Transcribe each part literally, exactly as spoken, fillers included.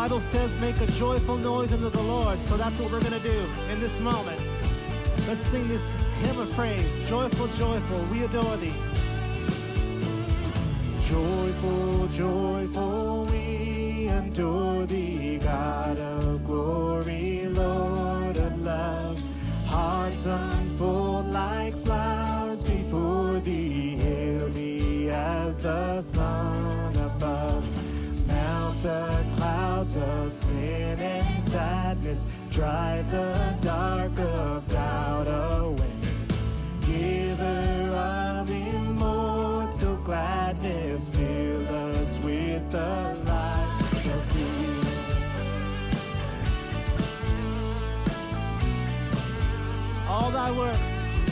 Bible says make a joyful noise unto the Lord. So that's what we're going to do in this moment. Let's sing this hymn of praise. Joyful, joyful, we adore thee. Joyful, joyful, we adore thee, God of glory, Lord of love. Hearts unfold like flowers before thee, hail thee as the sun above. Mount the clouds of sin and sadness, drive the dark of doubt away. Giver of immortal gladness, fill us with the light of thee. All thy works,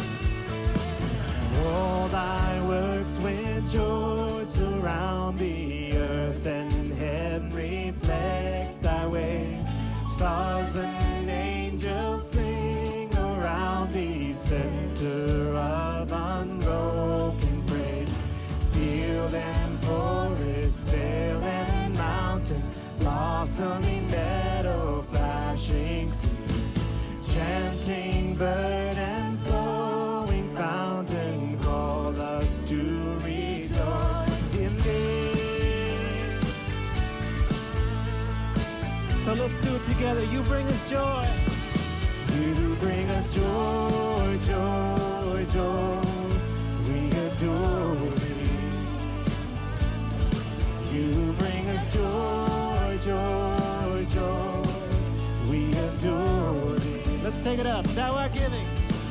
all thy works with joy surround the earth and heaven reflect thy ways. Stars and angels sing around thee, center of unbroken praise. Field and forest, vale and mountain, blossoming meadow, flashing sea, chanting bird and flowing fountain, call us to rejoice in thee. So let's do it together. You bring us joy. You bring us joy, joy, joy. We adore thee. You bring us joy, joy, joy. We adore thee. Let's take it up. Thou art giving.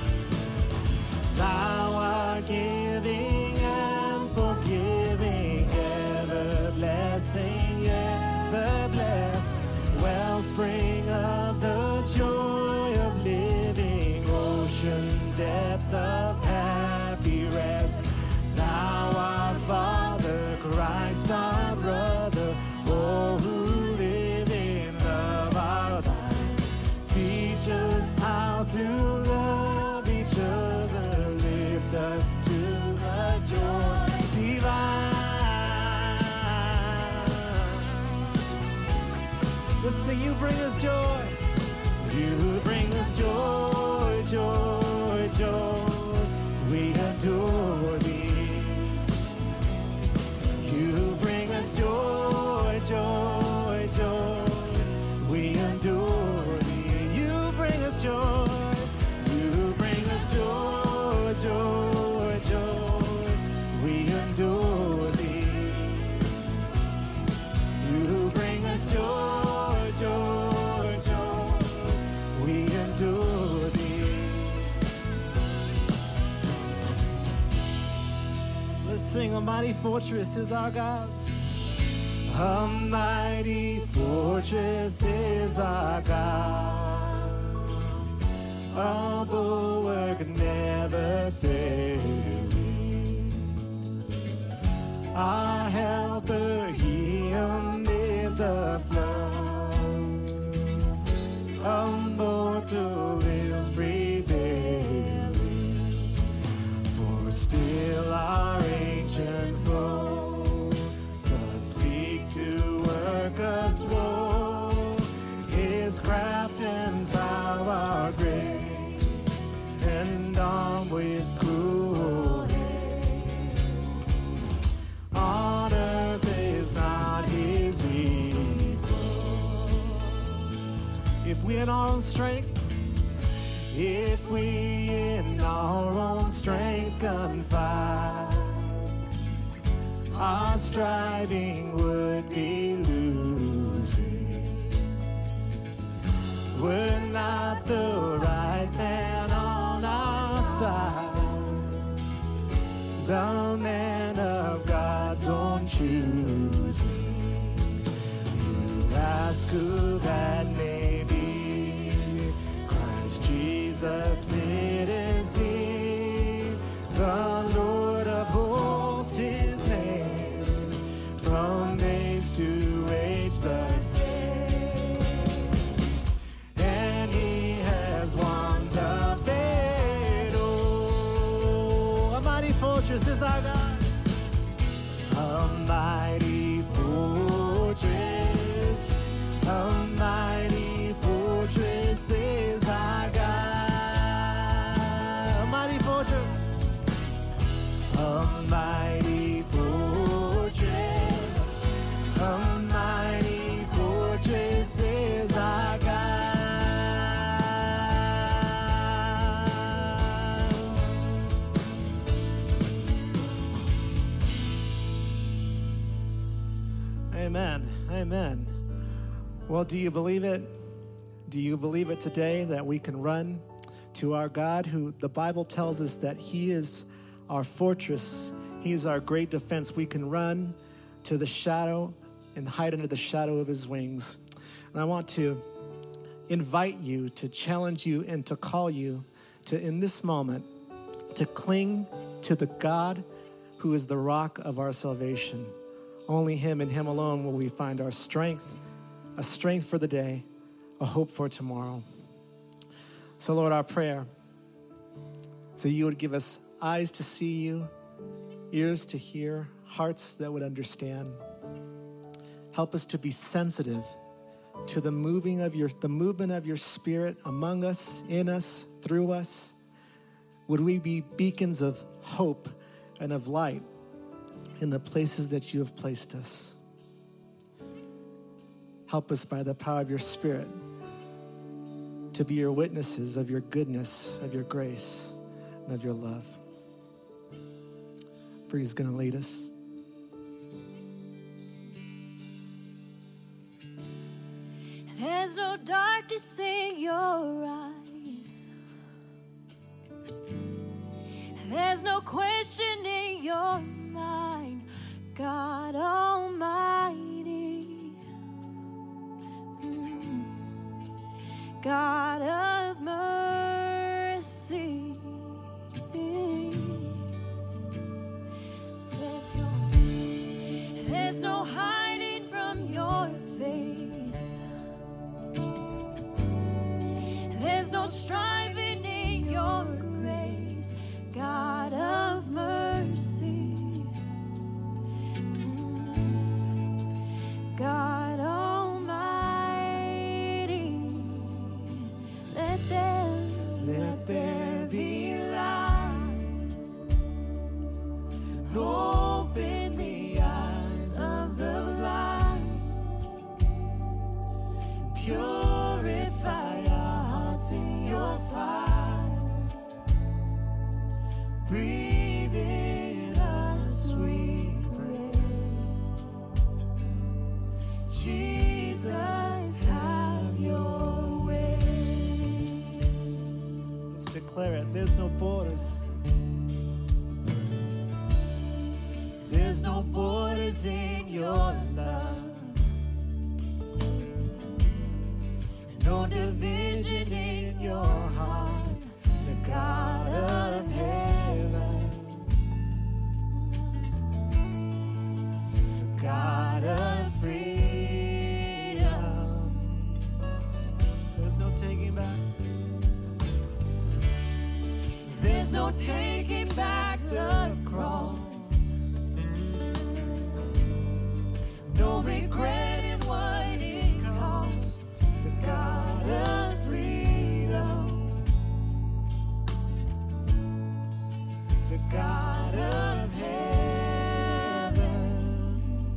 Thou art giving and forgiving, ever blessing, ever blessed. Wellspring of the joy of living, ocean depth of happy rest. Thou art Father, Christ our brother, oh, who live in love our life. Teach us how to love each other, lift us to the joy divine. Let's sing, you bring us joy. You bring us joy, joy, joy. We adore thee. You bring us joy, joy, joy. We adore thee. You bring us joy. You bring us joy, joy, joy. We adore thee. You bring us joy, joy, joy. We adore thee. Let's sing, a mighty fortress is our God. A mighty fortress is our God. A bulwark never failing. Our helper, he amid the flood. Immortal is prevailing. For still our ancient foe does seek to work us woe. His craft and power are great, and armed with cruel hate. On earth is not his equal. If we in our own strength, if we in our own strength confide, our striving would be losing. We're not the right man on our side, the man of God's own choosing. You ask who that may be. Christ Jesus, it is he, the Lord of hosts, his name, from age to age the same. And he has won the battle. A mighty fortress is our God. A mighty fortress, a Amen. Amen. Well, do you believe it? Do you believe it today that we can run to our God, who the Bible tells us that he is our fortress. He is our great defense. We can run to the shadow and hide under the shadow of his wings. And I want to invite you, to challenge you, and to call you to, in this moment, to cling to the God who is the rock of our salvation. Only him and him alone will we find our strength, a strength for the day, a hope for tomorrow. So Lord, our prayer, so you would give us eyes to see you, ears to hear, hearts that would understand. Help us to be sensitive to the moving of your, the movement of your Spirit among us, in us, through us. Would we be beacons of hope and of light in the places that you have placed us? Help us by the power of your Spirit to be your witnesses of your goodness, of your grace, and of your love. Bree's going to lead us. There's no darkness in your eyes. There's no question in your mind, God Almighty, mm. God of mercy. There's no, there's no hiding from your face. There's no striving in your grace, God of mercy, God Almighty. Let there, let there be light. Open the eyes of the blind. Purify our hearts in your fire. Breathe in us, we pray. Jesus, have your way. Let's declare it. There's no borders. There's no borders in your love. No division in your heart. The God of heaven, the God of freedom. There's no taking back. There's no taking back the cross. No regret in what it cost. The God of freedom, the God of heaven.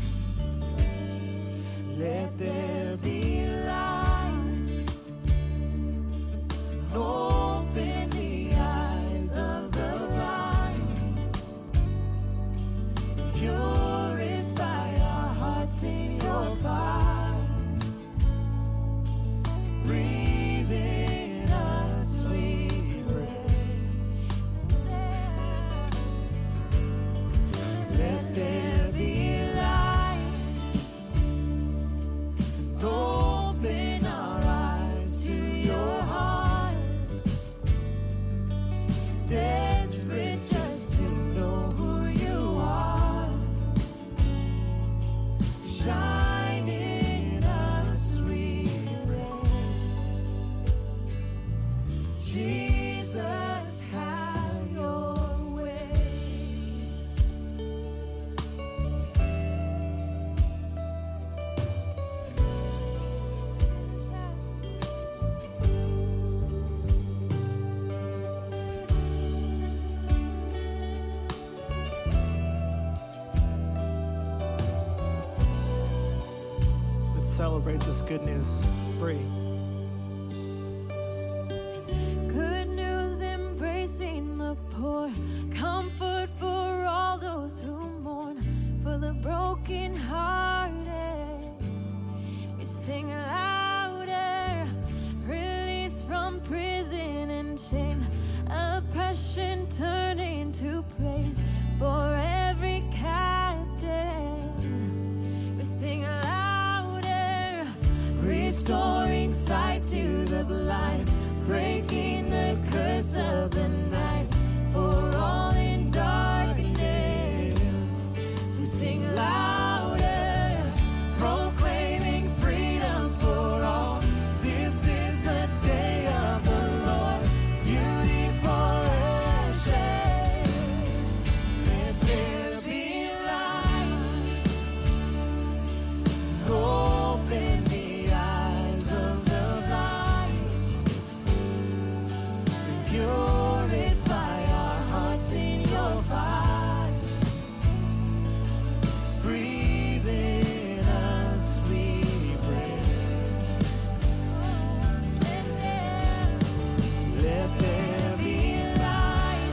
Let there be light. Open the eyes of the blind. Purify our hearts in your fire. Breathe in us, we pray. Let there be light. Open our eyes to your heart. Desperate just to know who you are. Shine in us, we pray. Jesus, have your way. Let's celebrate this good news. Bree. Good news embracing the poor, comfort for all those who mourn, for the broken hearted. worship turn into praise for every captive. We sing louder, restoring sight to the blind, breaking the curse of the night for all in darkness. We sing louder, proclaiming freedom for all. This is the day of the Lord, beauty for ashes. Let there be light. Open the eyes of the blind. Purify our hearts in your fire. Breathe in us, we pray. Let there be light.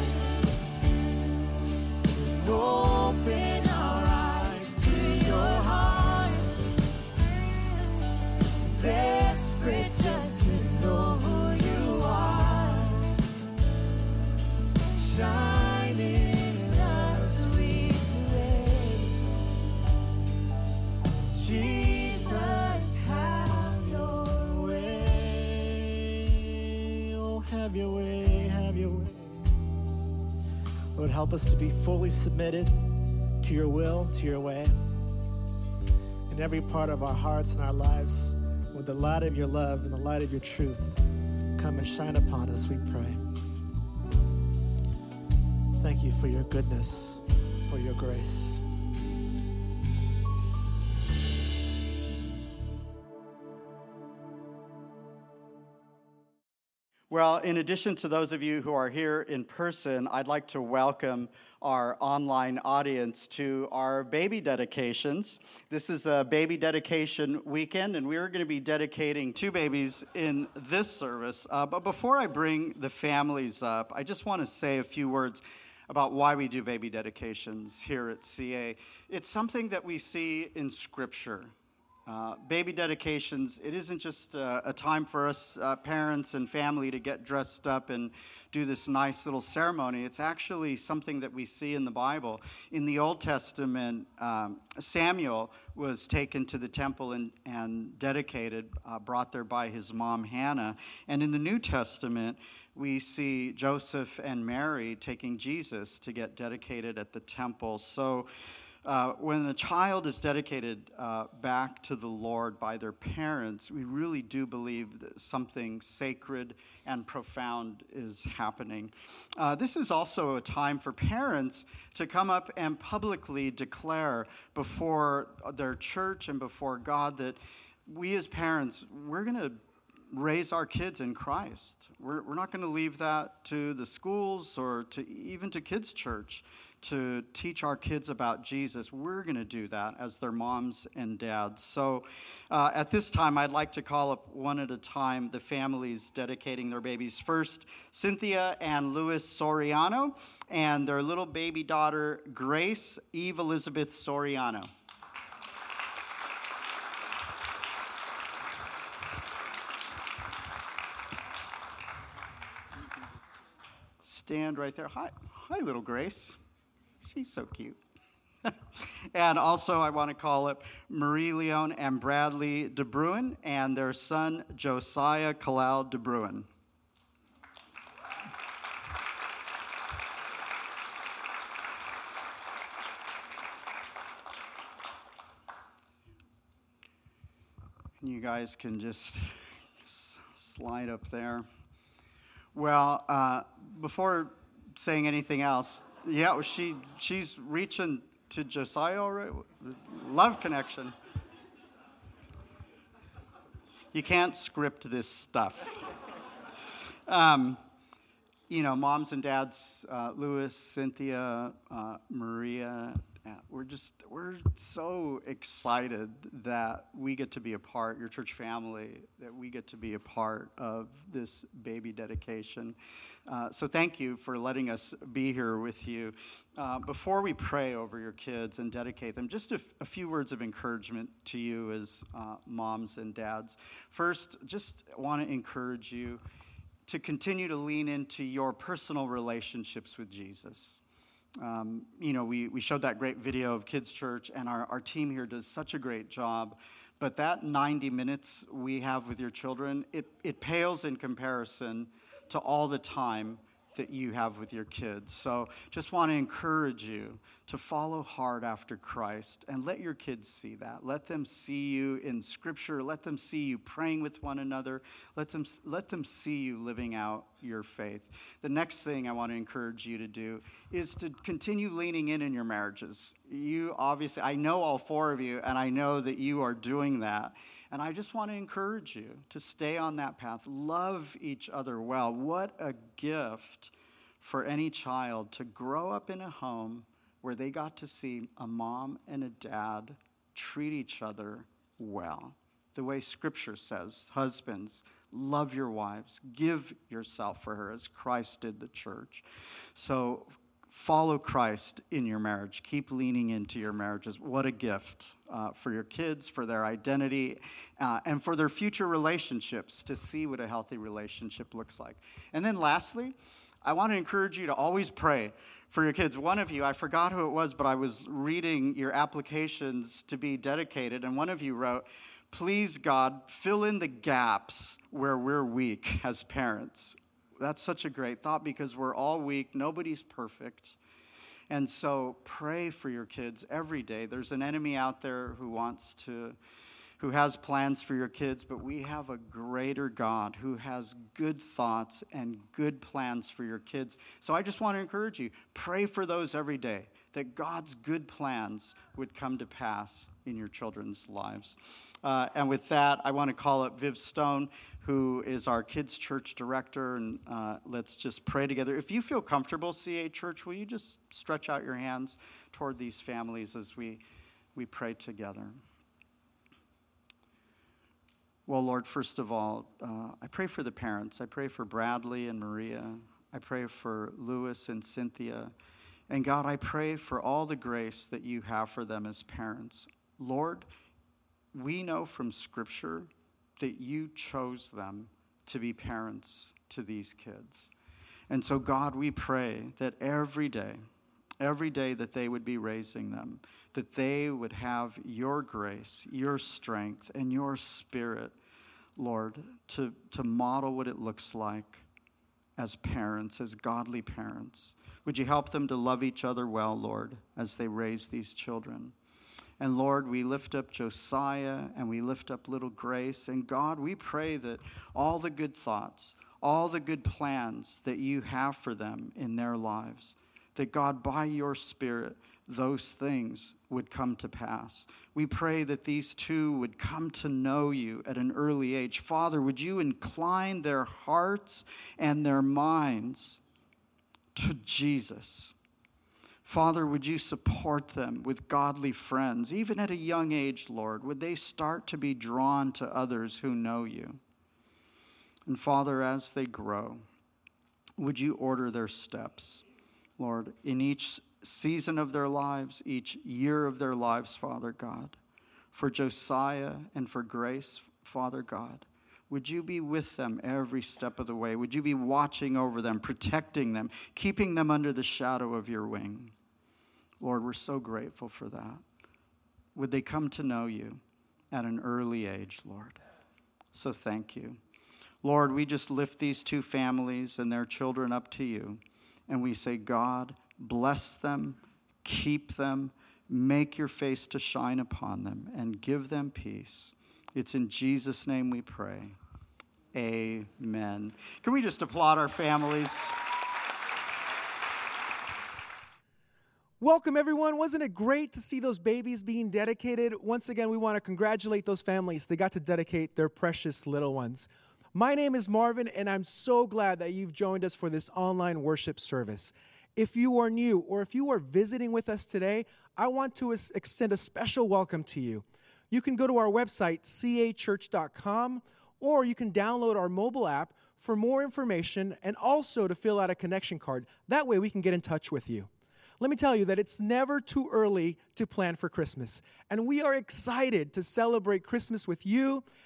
Open our eyes to your heart. Desperate just to know who you are. Shine in us, we pray. Jesus, have your way. Oh, have your way, have your way. Lord, help us to be fully submitted to your will, to your way. In every part of our hearts and our lives, with the light of your love and the light of your truth, come and shine upon us, we pray. Thank you for your goodness, for your grace. Well, in addition to those of you who are here in person, I'd like to welcome our online audience to our baby dedications. This is a baby dedication weekend, and we're going to be dedicating two babies in this service. Uh, but before I bring the families up, I just want to say a few words about why we do baby dedications here at C A. It's something that we see in Scripture. Uh, baby dedications, it isn't just uh, a time for us uh, parents and family to get dressed up and do this nice little ceremony. It's actually something that we see in the Bible. In the Old Testament, um, Samuel was taken to the temple and, and dedicated, uh, brought there by his mom Hannah. And in the New Testament, we see Joseph and Mary taking Jesus to get dedicated at the temple. So Uh, when a child is dedicated uh, back to the Lord by their parents, we really do believe that something sacred and profound is happening. Uh, this is also a time for parents to come up and publicly declare before their church and before God that we as parents, we're going to raise our kids in Christ. We're, we're not going to leave that to the schools or to even to kids' church to teach our kids about Jesus. We're going to do that as their moms and dads. So uh, at this time, I'd like to call up one at a time the families dedicating their babies. First, Cynthia and Louis Soriano, and their little baby daughter, Grace Eve Elizabeth Soriano. Stand right there. Hi, hi, little Grace. She's so cute. And also, I want to call up Marie Leon and Bradley DeBruin and their son, Josiah Kalal DeBruin. And you guys can just slide up there. Well, uh, before saying anything else, yeah, she she's reaching to Josiah already. Love connection. You can't script this stuff. Um, you know, moms and dads, uh, Louis, Cynthia, uh, Maria, uh, we're just, we're so excited that we get to be a part, your church family, that we get to be a part of this baby dedication. Uh, so thank you for letting us be here with you. Uh, before we pray over your kids and dedicate them, just a, a few words of encouragement to you as uh, moms and dads. First, just want to encourage you, to continue to lean into your personal relationships with Jesus. Um, you know, we, we showed that great video of Kids Church, and our, our team here does such a great job. But that ninety minutes we have with your children, it, it pales in comparison to all the time that you have with your kids. So just want to encourage you to follow hard after Christ and let your kids see that. Let them see you in Scripture. Let them see you praying with one another. Let them, let them see you living out your faith. The next thing I want to encourage you to do is to continue leaning in in your marriages. You obviously, I know all four of you, and I know that you are doing that. And I just want to encourage you to stay on that path. Love each other well. What a gift for any child to grow up in a home where they got to see a mom and a dad treat each other well. The way Scripture says, husbands, love your wives. Give yourself for her as Christ did the church. So follow Christ in your marriage. Keep leaning into your marriages. What a gift uh, for your kids, for their identity, uh, and for their future relationships to see what a healthy relationship looks like. And then lastly, I want to encourage you to always pray for your kids. One of you, I forgot who it was, but I was reading your applications to be dedicated, and one of you wrote, "Please, God, fill in the gaps where we're weak as parents." That's such a great thought because we're all weak. Nobody's perfect. And so pray for your kids every day. There's an enemy out there who wants to, who has plans for your kids, but we have a greater God who has good thoughts and good plans for your kids. So I just want to encourage you, pray for those every day, that God's good plans would come to pass in your children's lives. Uh, and with that, I want to call up Viv Stone, who is our Kids Church Director, and uh, let's just pray together. If you feel comfortable, C A Church, will you just stretch out your hands toward these families as we, we pray together? Well, Lord, first of all, uh, I pray for the parents. I pray for Bradley and Maria. I pray for Lewis and Cynthia. And God, I pray for all the grace that you have for them as parents. Lord, we know from Scripture that you chose them to be parents to these kids. And so, God, we pray that every day, every day that they would be raising them, that they would have your grace, your strength, and your Spirit, Lord, to, to model what it looks like as parents, as godly parents. Would you help them to love each other well, Lord, as they raise these children? And Lord, we lift up Josiah and we lift up little Grace. And God, we pray that all the good thoughts, all the good plans that you have for them in their lives, that God, by your Spirit, those things would come to pass. We pray that these two would come to know you at an early age. Father, would you incline their hearts and their minds to Jesus? Father, would you support them with godly friends, even at a young age, Lord? Would they start to be drawn to others who know you? And Father, as they grow, would you order their steps, Lord, in each season of their lives, each year of their lives, Father God. For Josiah and for Grace, Father God, would you be with them every step of the way? Would you be watching over them, protecting them, keeping them under the shadow of your wing? Lord, we're so grateful for that. Would they come to know you at an early age, Lord? So thank you. Lord, we just lift these two families and their children up to you, and we say, God, bless them, keep them, make your face to shine upon them, and give them peace. It's in Jesus' name we pray. Amen. Can we just applaud our families? Welcome, everyone. Wasn't it great to see those babies being dedicated? Once again, we want to congratulate those families. They got to dedicate their precious little ones. My name is Marvin, and I'm so glad that you've joined us for this online worship service. If you are new or if you are visiting with us today, I want to extend a special welcome to you. You can go to our website, c a church dot com, or you can download our mobile app for more information and also to fill out a connection card. That way we can get in touch with you. Let me tell you that it's never too early to plan for Christmas, and we are excited to celebrate Christmas with you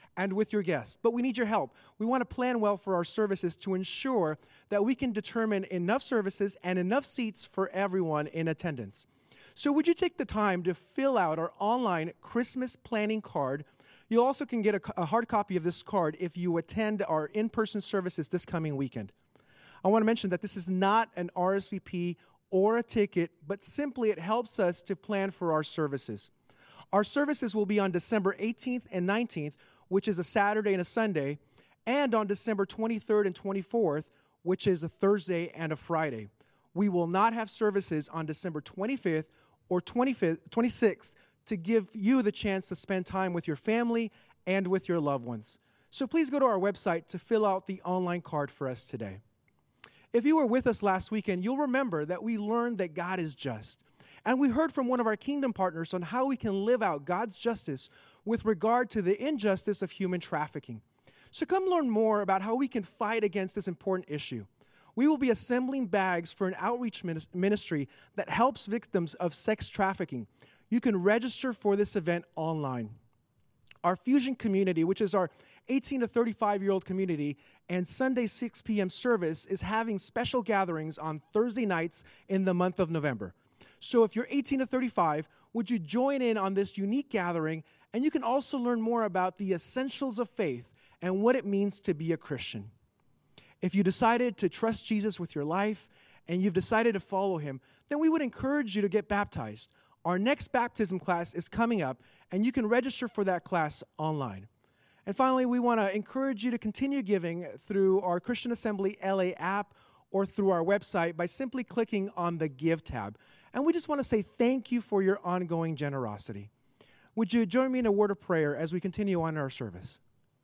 and with your guests. But we need your help. We want to plan well for our services to ensure that we can determine enough services and enough seats for everyone in attendance. So would you take the time to fill out our online Christmas planning card? You also can get a, a hard copy of this card if you attend our in-person services this coming weekend. I want to mention that this is not an R S V P or a ticket, but simply it helps us to plan for our services. Our services will be on December eighteenth and nineteenth, which is a Saturday and a Sunday, and on December twenty-third and twenty-fourth, which is a Thursday and a Friday. We will not have services on December twenty-fifth or twenty-fifth, twenty-sixth to give you the chance to spend time with your family and with your loved ones. So please go to our website to fill out the online card for us today. If you were with us last weekend, you'll remember that we learned that God is just. And we heard from one of our kingdom partners on how we can live out God's justice with regard to the injustice of human trafficking. So come learn more about how we can fight against this important issue. We will be assembling bags for an outreach ministry that helps victims of sex trafficking. You can register for this event online. Our Fusion community, which is our eighteen to thirty-five-year-old community, and Sunday six p.m. service is having special gatherings on Thursday nights in the month of November. So if you're eighteen to thirty-five, would you join in on this unique gathering? And you can also learn more about the essentials of faith and what it means to be a Christian. If you decided to trust Jesus with your life and you've decided to follow him, then we would encourage you to get baptized. Our next baptism class is coming up, and you can register for that class online. And finally, we want to encourage you to continue giving through our Christian Assembly L A app or through our website by simply clicking on the Give tab. And we just want to say thank you for your ongoing generosity. Would you join me in a word of prayer as we continue on our service?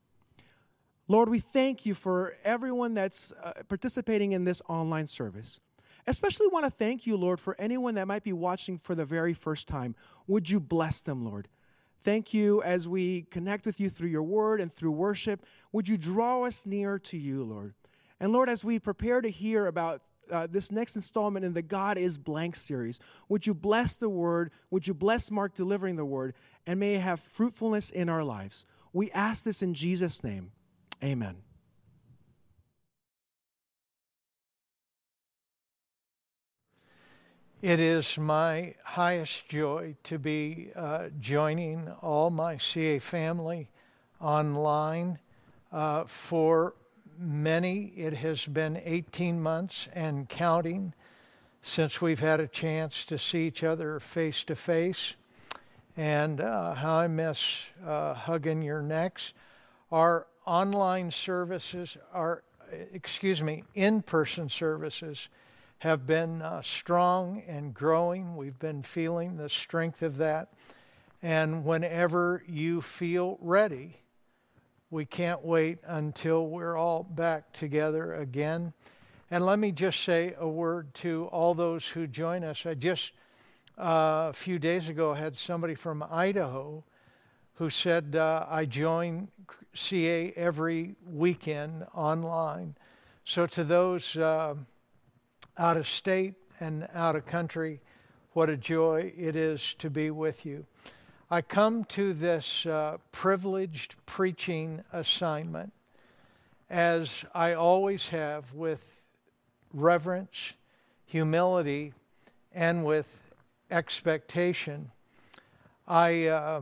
Lord, we thank you for everyone that's uh, participating in this online service. Especially want to thank you, Lord, for anyone that might be watching for the very first time. Would you bless them, Lord? Thank you as we connect with you through your word and through worship. Would you draw us near to you, Lord? And Lord, as we prepare to hear about uh, this next installment in the God is Blank series, would you bless the word? Would you bless Mark delivering the word? And may it have fruitfulness in our lives. We ask this in Jesus' name. Amen. It is my highest joy to be uh, joining all my C A family online. Uh, for many, it has been eighteen months and counting since we've had a chance to see each other face to face. And uh, how I miss uh, hugging your necks. Our online services, our, excuse me, in-person services have been uh, strong and growing. We've been feeling the strength of that. And whenever you feel ready, we can't wait until we're all back together again. And let me just say a word to all those who join us. I just, uh, a few days ago, had somebody from Idaho who said, uh, I join C A every weekend online. So to those uh, out of state and out of country, what a joy it is to be with you. I come to this uh, privileged preaching assignment, as I always have, with reverence, humility, and with expectation. I, uh,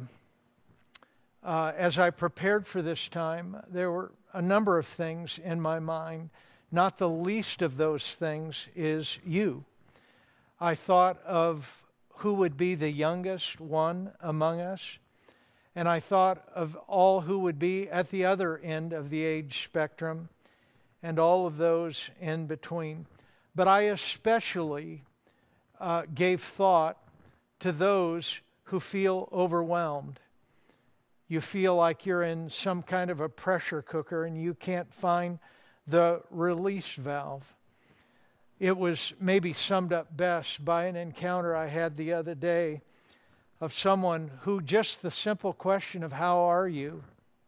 uh, as I prepared for this time, there were a number of things in my mind. Not the least of those things is you. I thought of who would be the youngest one among us, and I thought of all who would be at the other end of the age spectrum, and all of those in between. But I especially uh, gave thought to those who feel overwhelmed. You feel like you're in some kind of a pressure cooker and you can't find the release valve. It was maybe summed up best by an encounter I had the other day of someone who just the simple question of how are you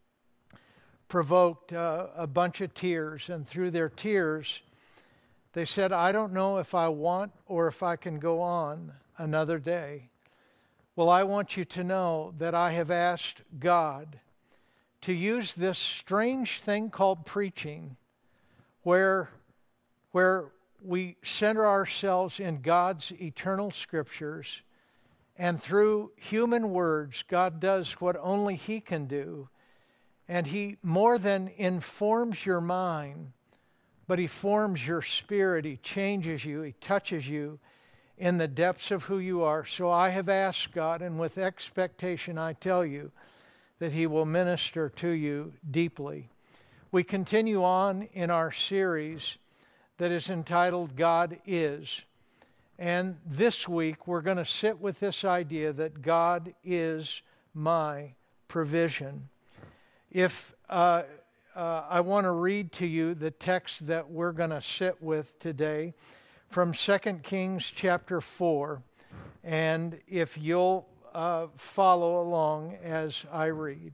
provoked uh, a bunch of tears, and through their tears they said, I don't know if I want or if I can go on another day. Well, I want you to know that I have asked God to use this strange thing called preaching, where, where we center ourselves in God's eternal scriptures, and through human words, God does what only He can do. And He more than informs your mind, but He forms your spirit. He changes you. He touches you in the depths of who you are. So I have asked God, and with expectation I tell you, that He will minister to you deeply. We continue on in our series that is entitled God Is. And this week we're going to sit with this idea that God is my provision. If uh, uh, I want to read to you the text that we're going to sit with today from Second Kings chapter four. And if you'll uh, follow along as I read.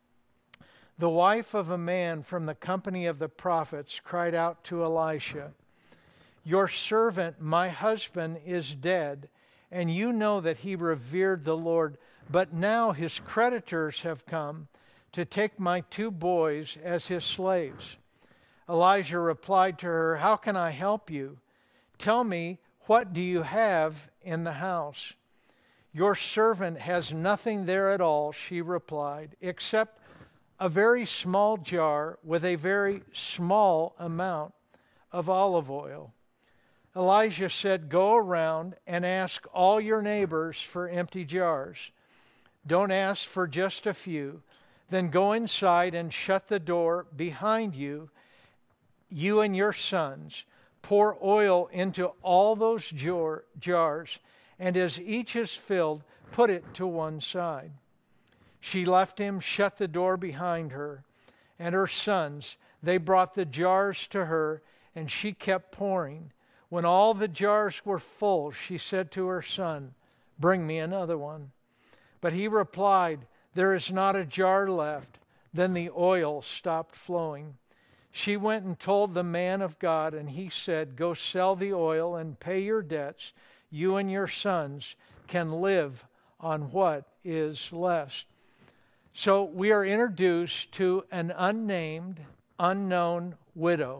The wife of a man from the company of the prophets cried out to Elisha, "Your servant, my husband, is dead, and you know that he revered the Lord. But now his creditors have come to take my two boys as his slaves." Elijah replied to her, "How can I help you? Tell me, what do you have in the house?" "Your servant has nothing there at all," she replied, "except a very small jar with a very small amount of olive oil." Elijah said, "Go around and ask all your neighbors for empty jars. Don't ask for just a few. Then go inside and shut the door behind you, you and your sons. Pour oil into all those jar- jars, and as each is filled, put it to one side." She left him, shut the door behind her, and her sons, they brought the jars to her, and she kept pouring. When all the jars were full, she said to her son, "Bring me another one." But he replied, "There is not a jar left." Then the oil stopped flowing. She went and told the man of God, and he said, "Go sell the oil and pay your debts. You and your sons can live on what is left." So we are introduced to an unnamed, unknown widow.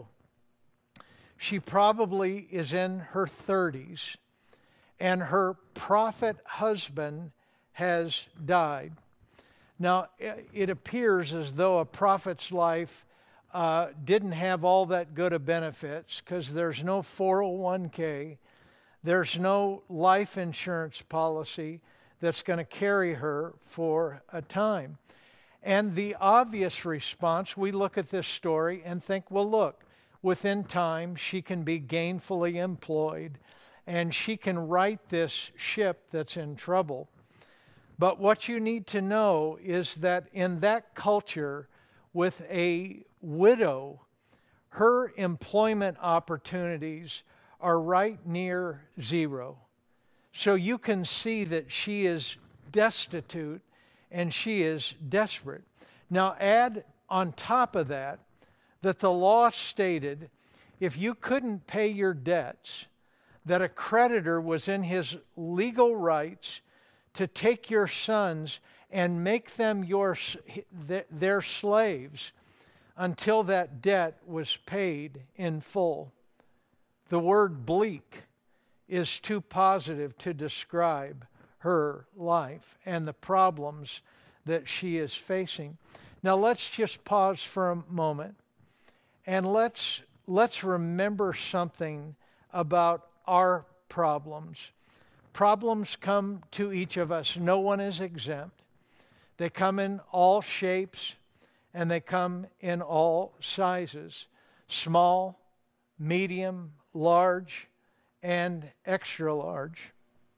She probably is in her thirties, and her prophet husband has died. Now, it appears as though a prophet's life uh, didn't have all that good of benefits, because there's no four oh one k, there's no life insurance policy that's going to carry her for a time. And the obvious response, we look at this story and think, well, look, within time she can be gainfully employed and she can right this ship that's in trouble. But what you need to know is that in that culture, with a widow, her employment opportunities are right near zero. So you can see that she is destitute and she is desperate. Now add on top of that, that the law stated if you couldn't pay your debts, that a creditor was in his legal rights to take your sons and make them your, their slaves until that debt was paid in full. The word bleak is too positive to describe her life and the problems that she is facing. Now let's just pause for a moment and let's let's remember something about our problems. Problems come to each of us. No one is exempt. They come in all shapes and they come in all sizes. Small, medium, large, and extra large.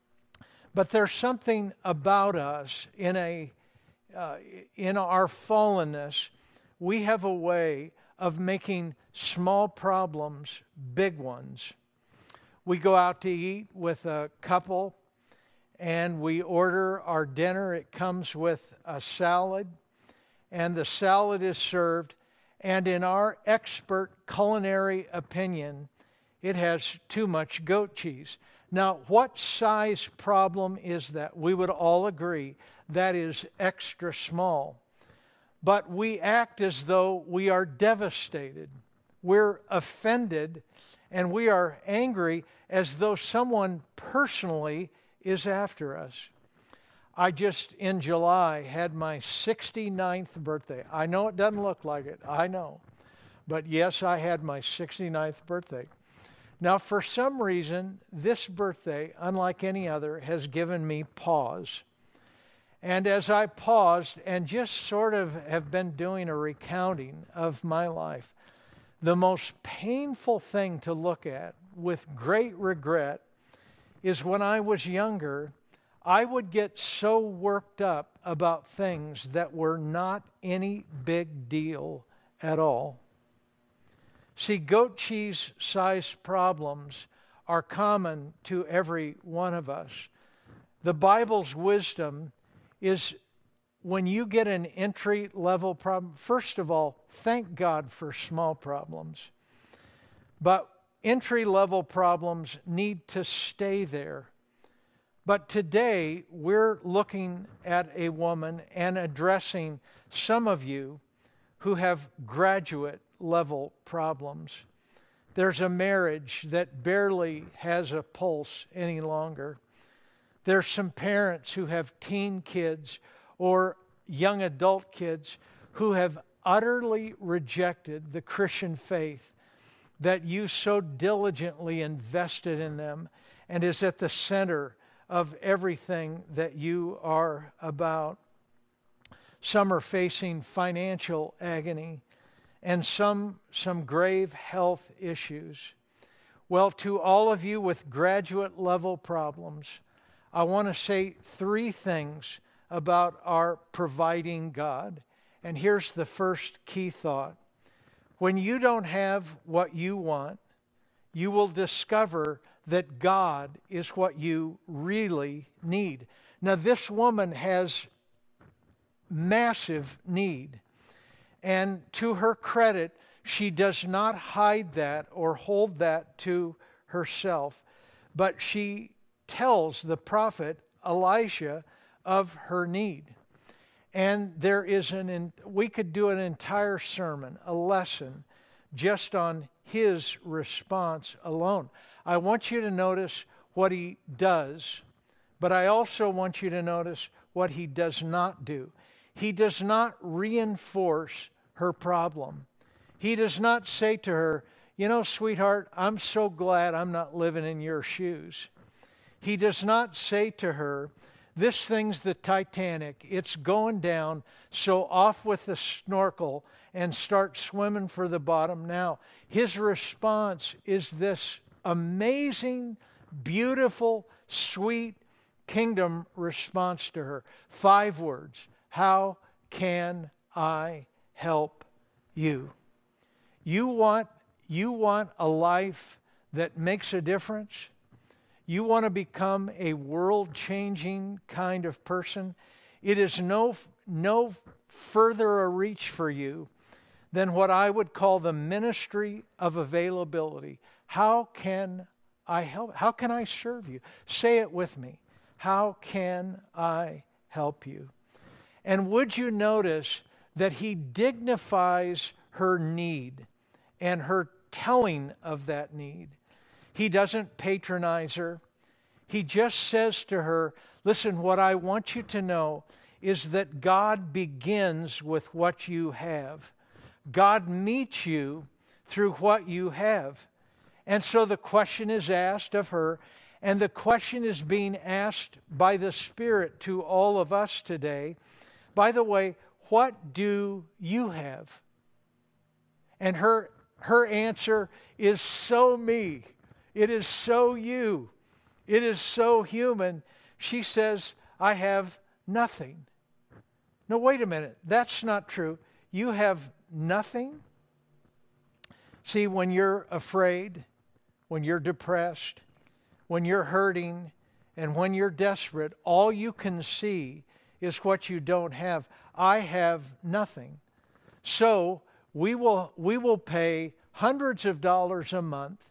But there's something about us in a uh, in our fallenness. We have a way of making small problems big ones. We go out to eat with a couple and we order our dinner. It comes with a salad, and the salad is served, and in our expert culinary opinion, it has too much goat cheese. Now, what size problem is that? We would all agree that is extra small. but we act as though we are devastated. We're offended, and we are angry as though someone personally is after us. I just, in July, had my sixty-ninth birthday. I know it doesn't look like it, I know. But yes, I had my sixty-ninth birthday. Now, for some reason, this birthday, unlike any other, has given me pause. And as I paused and just sort of have been doing a recounting of my life, the most painful thing to look at with great regret is when I was younger, I would get so worked up about things that were not any big deal at all. See, goat cheese size problems are common to every one of us. The Bible's wisdom is when you get an entry-level problem, first of all, thank God for small problems. But entry-level problems need to stay there. But today, we're looking at a woman and addressing some of you who have graduate-level problems. There's a marriage that barely has a pulse any longer. There's some parents who have teen kids or young adult kids who have utterly rejected the Christian faith that you so diligently invested in them and is at the center of everything that you are about. Some are facing financial agony and some, some grave health issues. Well, to all of you with graduate level problems, I want to say three things about our providing God. And here's the first key thought. When you don't have what you want, you will discover that God is what you really need. Now, this woman has massive need. And to her credit, she does not hide that or hold that to herself, but she tells the prophet Elisha of her need. And there is an, we could do an entire sermon, a lesson, just on his response alone. I want you to notice what he does, but I also want you to notice what he does not do. He does not reinforce her problem. He does not say to her, you know, sweetheart, I'm so glad I'm not living in your shoes. He does not say to her, this thing's the Titanic, it's going down, so off with the snorkel and start swimming for the bottom now. His response is this amazing, beautiful, sweet kingdom response to her. Five words. How can I help you? You want, you want a life that makes a difference? You want to become a world-changing kind of person? It is no, no further a reach for you than what I would call the ministry of availability. How can I help? How can I serve you? Say it with me. How can I help you? And would you notice that he dignifies her need and her telling of that need? He doesn't patronize her. He just says to her, listen, what I want you to know is that God begins with what you have. God meets you through what you have. And so the question is asked of her, and the question is being asked by the Spirit to all of us today. By the way, what do you have? And her, her answer is so me. It is so you. It is so human. She says, I have nothing. No, wait a minute. That's not true. You have nothing? See, when you're afraid, when you're depressed, when you're hurting, and when you're desperate, all you can see is what you don't have. I have nothing. So we will, we will pay hundreds of dollars a month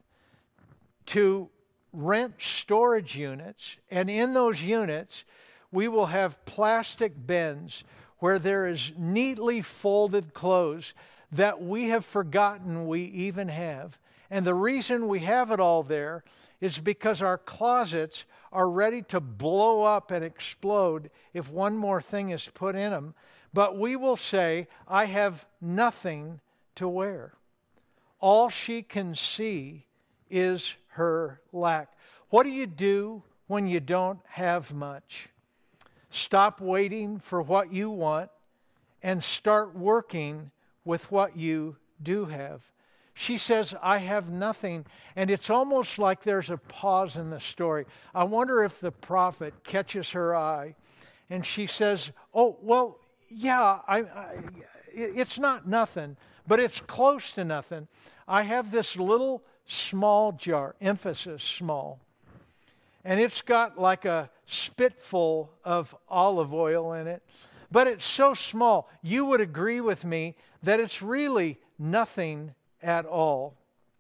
to rent storage units, and in those units, we will have plastic bins where there is neatly folded clothes that we have forgotten we even have. And the reason we have it all there is because our closets are ready to blow up and explode if one more thing is put in them. But we will say, I have nothing to wear. All she can see is her lack. What do you do when you don't have much? Stop waiting for what you want and start working with what you do have. She says, I have nothing. And it's almost like there's a pause in the story. I wonder if the prophet catches her eye and she says, oh, well, yeah, I, I, it's not nothing, but it's close to nothing. I have this little small jar, emphasis small, and it's got like a spitful of olive oil in it, but it's so small. You would agree with me that it's really nothing at all.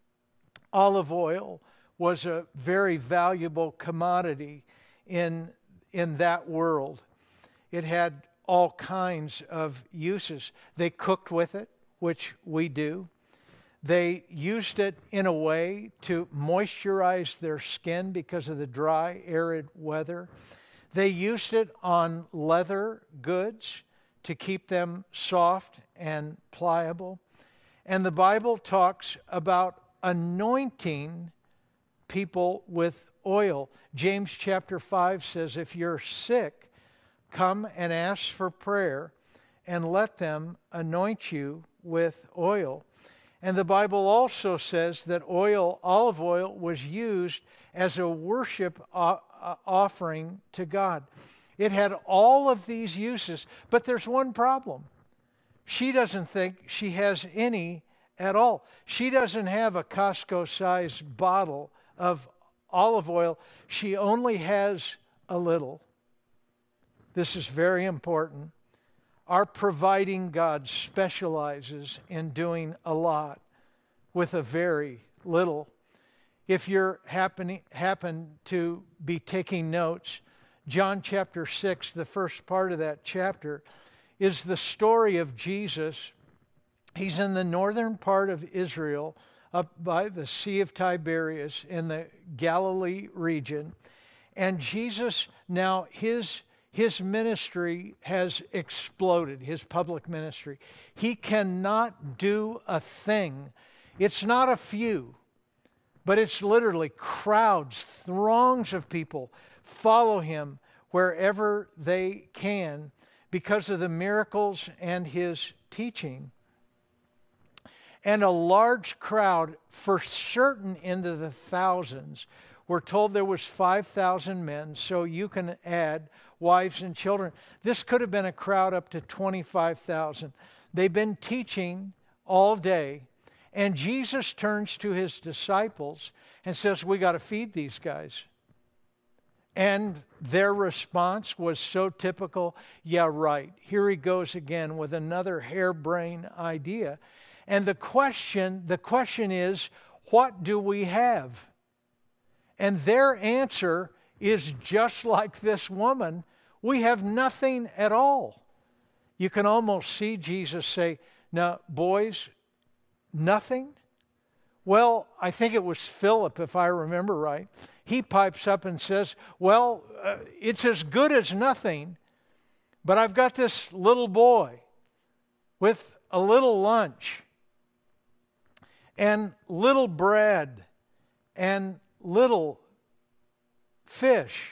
Olive oil was a very valuable commodity in, in that world. It had all kinds of uses. They cooked with it, which we do. They used it in a way to moisturize their skin because of the dry, arid weather. They used it on leather goods to keep them soft and pliable. And the Bible talks about anointing people with oil. James chapter five says, if you're sick, come and ask for prayer and let them anoint you with oil. And the Bible also says that oil, olive oil, was used as a worship offering to God. It had all of these uses, but there's one problem. She doesn't think she has any at all. She doesn't have a Costco-sized bottle of olive oil. She only has a little. This is very important. Our providing God specializes in doing a lot with a very little. If you're happening, happen to be taking notes, John chapter six, the first part of that chapter, is the story of Jesus. He's in the northern part of Israel, up by the Sea of Tiberias in the Galilee region. And Jesus, now his His ministry has exploded, his public ministry. He cannot do a thing. It's not a few, but it's literally crowds, throngs of people follow him wherever they can because of the miracles and his teaching. And a large crowd, for certain into the thousands. We're told there was five thousand men, so you can add wives and children. This could have been a crowd up to twenty-five thousand. They've been teaching all day, and Jesus turns to his disciples and says, we got to feed these guys. And their response was so typical, yeah, right. Here he goes again with another harebrained idea. And the question, the question is, what do we have? And their answer is just like this woman. We have nothing at all. You can almost see Jesus say, now, boys, nothing? Well, I think it was Philip, if I remember right. He pipes up and says, well, uh, it's as good as nothing, but I've got this little boy with a little lunch and little bread and little fish.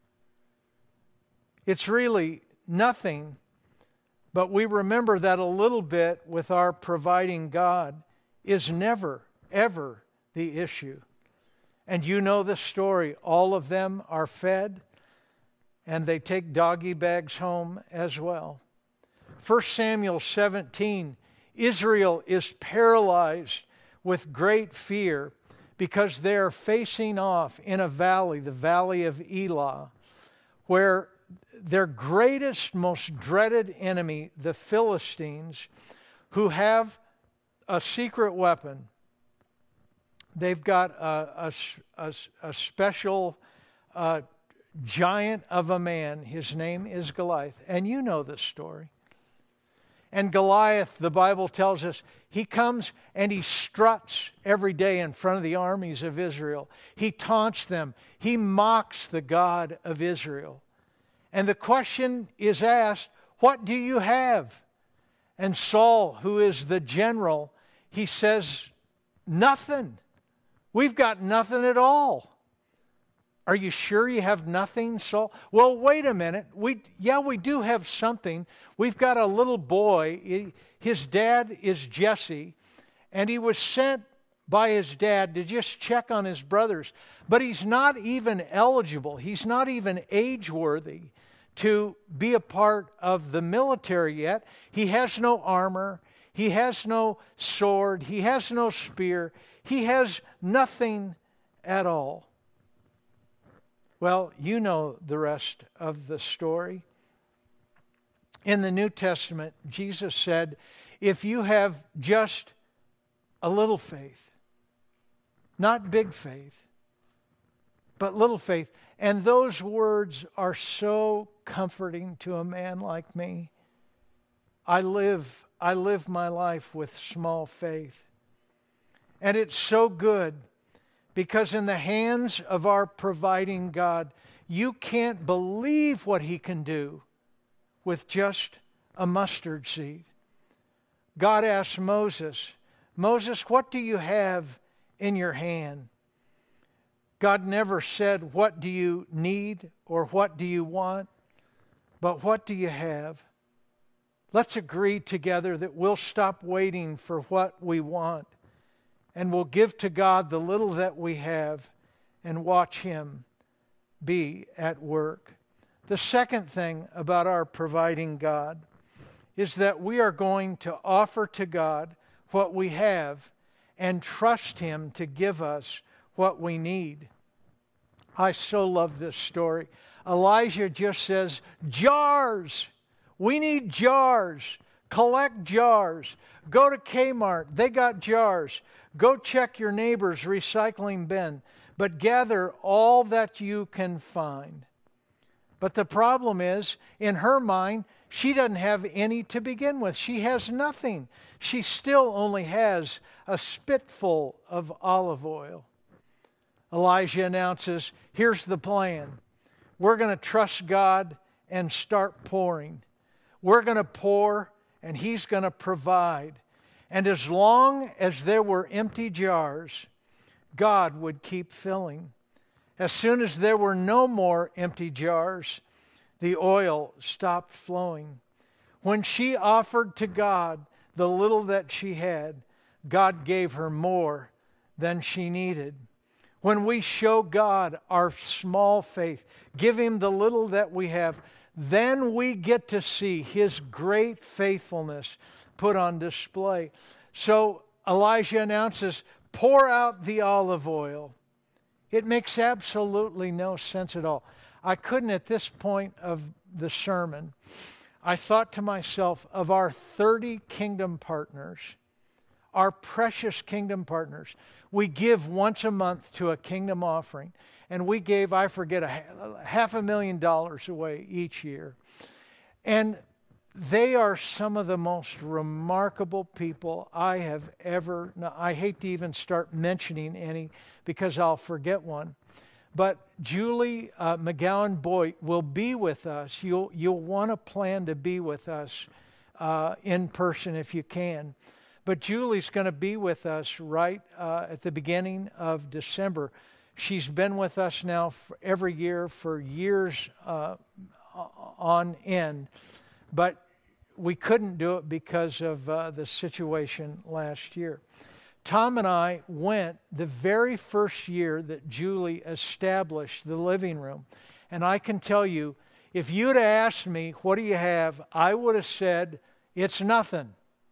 It's really nothing, but we remember that a little bit with our providing God is never, ever the issue. And you know the story. All of them are fed, and they take doggy bags home as well. First Samuel seventeen, Israel is paralyzed with great fear because they're facing off in a valley, the valley of Elah, where their greatest, most dreaded enemy, the Philistines, who have a secret weapon. They've got a, a, a, a special uh, giant of a man. His name is Goliath. And you know this story. And Goliath, the Bible tells us, he comes and he struts every day in front of the armies of Israel. He taunts them. He mocks the God of Israel. And the question is asked, what do you have? And Saul, who is the general, he says, nothing. We've got nothing at all. Are you sure you have nothing, Saul? Well, wait a minute. We, yeah, we do have something. We've got a little boy. His dad is Jesse, and he was sent by his dad to just check on his brothers. But he's not even eligible. He's not even age-worthy to be a part of the military yet. He has no armor. He has no sword. He has no spear. He has nothing at all. Well, you know the rest of the story. In the New Testament, Jesus said, if you have just a little faith, not big faith, but little faith, and those words are so comforting to a man like me. I live, I live my life with small faith. And it's so good because in the hands of our providing God, you can't believe what He can do with just a mustard seed. God asked Moses, Moses, what do you have in your hand? God never said, what do you need or what do you want? But what do you have? Let's agree together that we'll stop waiting for what we want and we'll give to God the little that we have and watch Him be at work. The second thing about our providing God is that we are going to offer to God what we have and trust Him to give us what we need. I so love this story. Elijah just says, jars. We need jars. Collect jars. Go to Kmart. They got jars. Go check your neighbor's recycling bin. But gather all that you can find. But the problem is, in her mind, she doesn't have any to begin with. She has nothing. She still only has a spitful of olive oil. Elijah announces, here's the plan. We're going to trust God and start pouring. We're going to pour and He's going to provide. And as long as there were empty jars, God would keep filling. As soon as there were no more empty jars, the oil stopped flowing. When she offered to God the little that she had, God gave her more than she needed. When we show God our small faith, give Him the little that we have, then we get to see His great faithfulness put on display. So Elijah announces, pour out the olive oil. It makes absolutely no sense at all. I couldn't at this point of the sermon, I thought to myself of our thirty kingdom partners, our precious kingdom partners. We give once a month to a kingdom offering. And we gave, I forget, a half a million dollars away each year. And they are some of the most remarkable people I have ever, I hate to even start mentioning any because I'll forget one. But Julie uh, McGowan Boyd will be with us. You'll, you'll want to plan to be with us uh, in person if you can. But Julie's going to be with us right uh, at the beginning of December. She's been with us now for every year for years uh, on end. But we couldn't do it because of uh, the situation last year. Tom and I went the very first year that Julie established the living room. And I can tell you, if you'd asked me, what do you have? I would have said, it's nothing.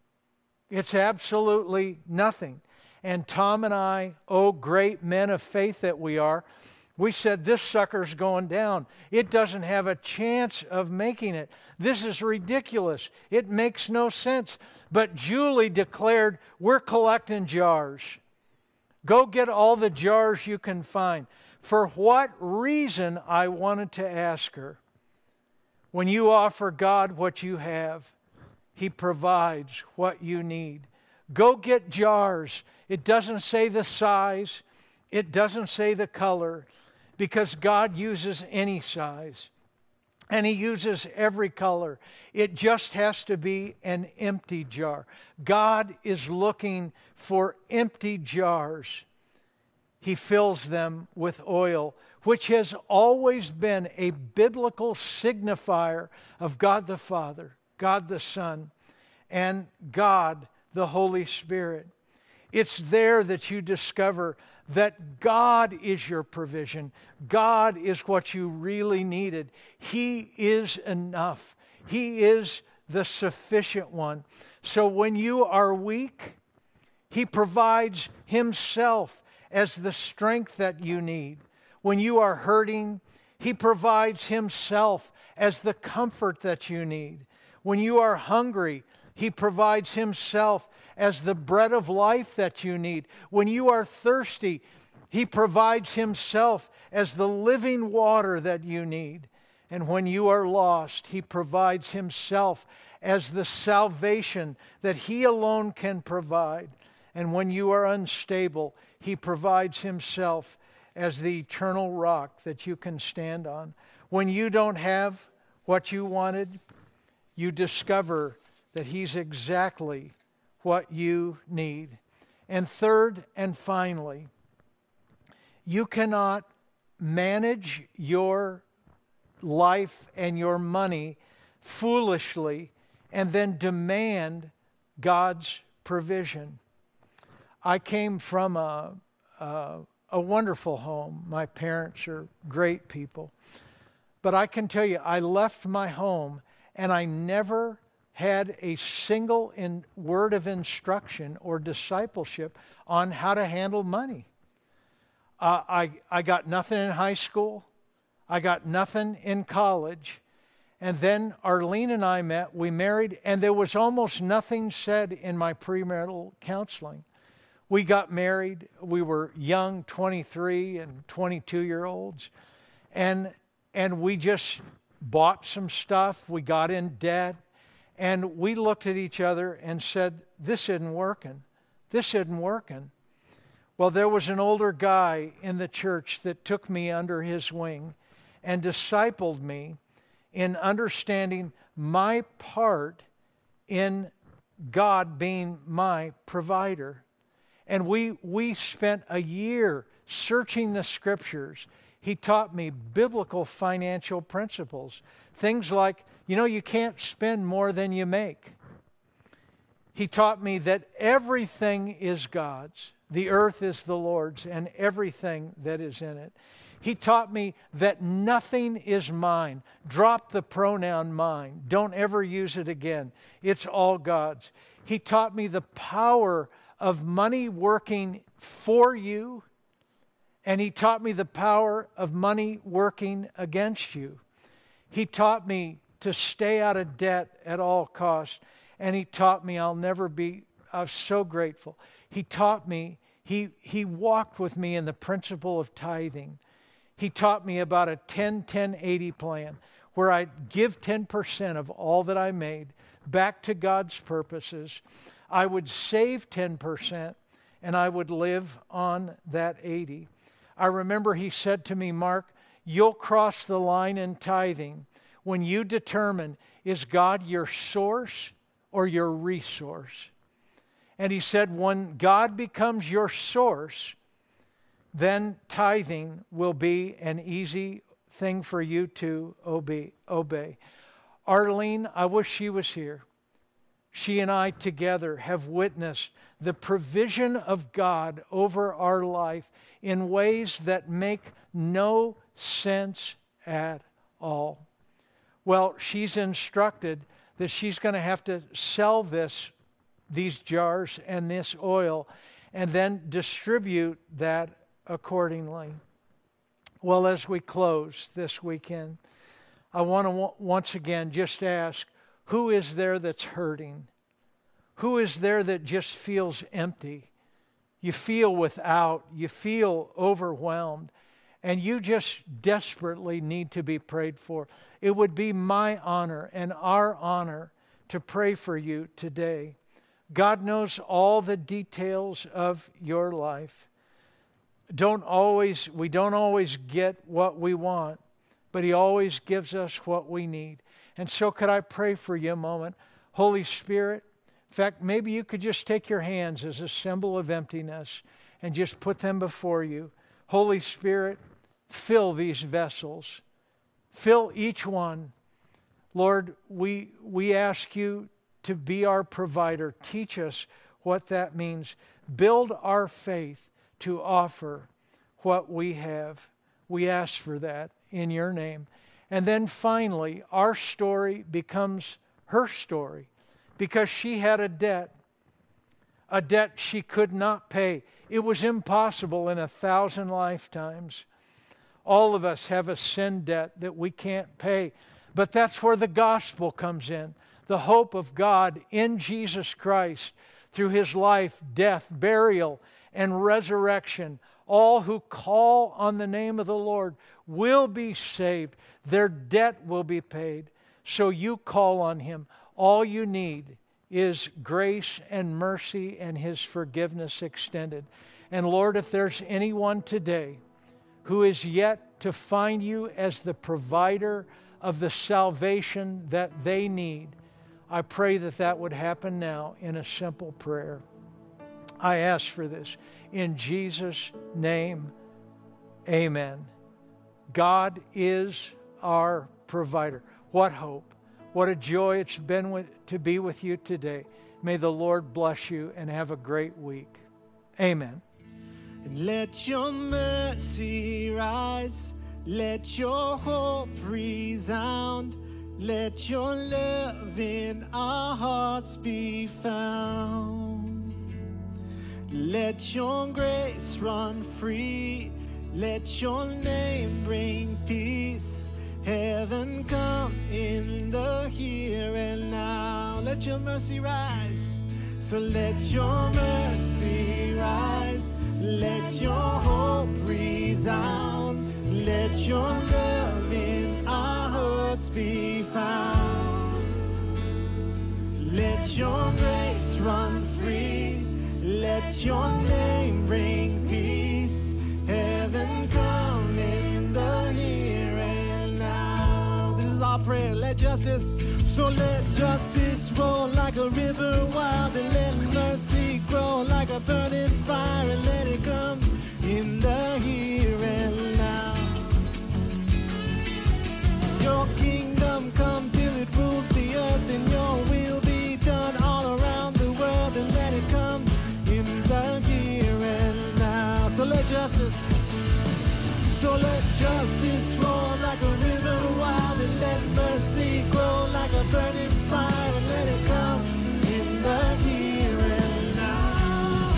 It's absolutely nothing. And Tom and I, oh great men of faith that we are, we said, this sucker's going down. It doesn't have a chance of making it. This is ridiculous. It makes no sense. But Julie declared, we're collecting jars. Go get all the jars you can find. For what reason, I wanted to ask her. When you offer God what you have, He provides what you need. Go get jars. It doesn't say the size. It doesn't say the color, because God uses any size. And He uses every color. It just has to be an empty jar. God is looking for empty jars. He fills them with oil, which has always been a biblical signifier of God the Father, God the Son, and God the Holy Spirit. It's there that you discover that God is your provision. God is what you really needed. He is enough. He is the sufficient one. So when you are weak, He provides Himself as the strength that you need. When you are hurting, He provides Himself as the comfort that you need. When you are hungry, He provides Himself as the bread of life that you need. When you are thirsty, He provides Himself as the living water that you need. And when you are lost, He provides Himself as the salvation that He alone can provide. And when you are unstable, He provides Himself as the eternal rock that you can stand on. When you don't have what you wanted, you discover that He's exactly what you need. And third and finally, you cannot manage your life and your money foolishly and then demand God's provision. I came from a, a, a wonderful home. My parents are great people. But I can tell you, I left my home and I never had a single in word of instruction or discipleship on how to handle money. Uh, I, I got nothing in high school. I got nothing in college. And then Arlene and I met, we married, and there was almost nothing said in my premarital counseling. We got married. We were young, twenty-three and twenty-two-year-olds. And, and we just bought some stuff. We got in debt. And we looked at each other and said, this isn't working. This isn't working. Well, there was an older guy in the church that took me under his wing and discipled me in understanding my part in God being my provider. And we, we spent a year searching the Scriptures. He taught me biblical financial principles. Things like, you know, you can't spend more than you make. He taught me that everything is God's. The earth is the Lord's and everything that is in it. He taught me that nothing is mine. Drop the pronoun mine. Don't ever use it again. It's all God's. He taught me the power of money working for you, and He taught me the power of money working against you. He taught me to stay out of debt at all costs, and He taught me, I'll never be, I'm so grateful. He taught me, he, he walked with me in the principle of tithing. He taught me about a ten ten eighty plan where I'd give ten percent of all that I made back to God's purposes. I would save ten percent and I would live on that eighty. I remember he said to me, Mark, you'll cross the line in tithing when you determine, is God your source or your resource? And he said, when God becomes your source, then tithing will be an easy thing for you to obey. Arlene, I wish she was here. She and I together have witnessed the provision of God over our life in ways that make no sense at all. Well, she's instructed that she's going to have to sell this, these jars and this oil and then distribute that accordingly. Well, as we close this weekend, I want to w- once again just ask, who is there that's hurting? Who is there that just feels empty? You feel without, you feel overwhelmed, and you just desperately need to be prayed for. It would be my honor and our honor to pray for you today. God knows all the details of your life. Don't always, we don't always get what we want, but He always gives us what we need. And so could I pray for you a moment? Holy Spirit, in fact, maybe you could just take your hands as a symbol of emptiness and just put them before you. Holy Spirit, fill these vessels. Fill each one. Lord, we, we ask you to be our provider. Teach us what that means. Build our faith to offer what we have. We ask for that in your name. And then finally, our story becomes her story because she had a debt, a debt she could not pay. It was impossible in a thousand lifetimes. All of us have a sin debt that we can't pay. But that's where the gospel comes in. The hope of God in Jesus Christ through His life, death, burial, and resurrection. All who call on the name of the Lord will be saved. Their debt will be paid. So you call on Him. All you need is grace and mercy and His forgiveness extended. And Lord, if there's anyone today who is yet to find you as the provider of the salvation that they need, I pray that that would happen now in a simple prayer. I ask for this in Jesus' name, amen. God is our provider. What hope, what a joy it's been with, to be with you today. May the Lord bless you and have a great week. Amen. And let your mercy rise, let your hope resound, let your love in our hearts be found. Let your grace run free, let your name bring peace. Heaven come in the here and now. Let your mercy rise, so let your mercy rise. Let your hope resound. Let your love in our hearts be found. Let your grace run free. Let your name bring peace. Heaven come in the here and now. This is our prayer. Let justice, so let justice roll like a river wild, and let mercy grow like a burning fire, and let it come in the here and now. Your kingdom come till it rules the earth, and your will be done all around the world, and let it come in the here and now. So let justice, so let justice roll like a river wild, and let mercy grow like a burning fire, and let it come in the here and now.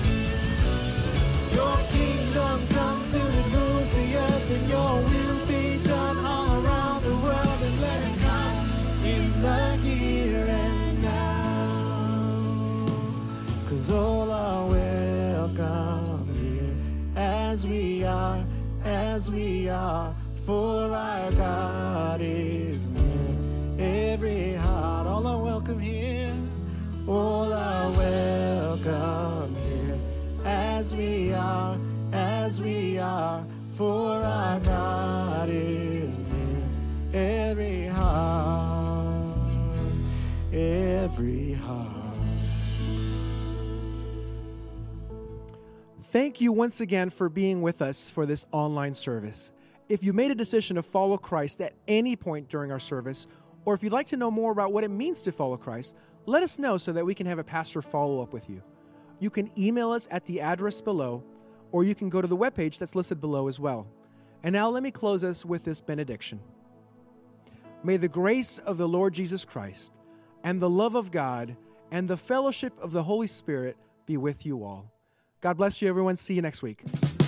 Your kingdom come till it rules the earth, and your will be done all around the world, and let it come in the here and now. 'Cause all are welcome here as we are, as we are, for our God is near. Every heart, all are welcome here, all are welcome here as we are, as we are, for our God is near. Every heart, every heart. Thank you once again for being with us for this online service. If you made a decision to follow Christ at any point during our service, or if you'd like to know more about what it means to follow Christ, let us know so that we can have a pastor follow up with you. You can email us at the address below, or you can go to the webpage that's listed below as well. And now let me close us with this benediction. May the grace of the Lord Jesus Christ, and the love of God, and the fellowship of the Holy Spirit be with you all. God bless you, everyone. See you next week.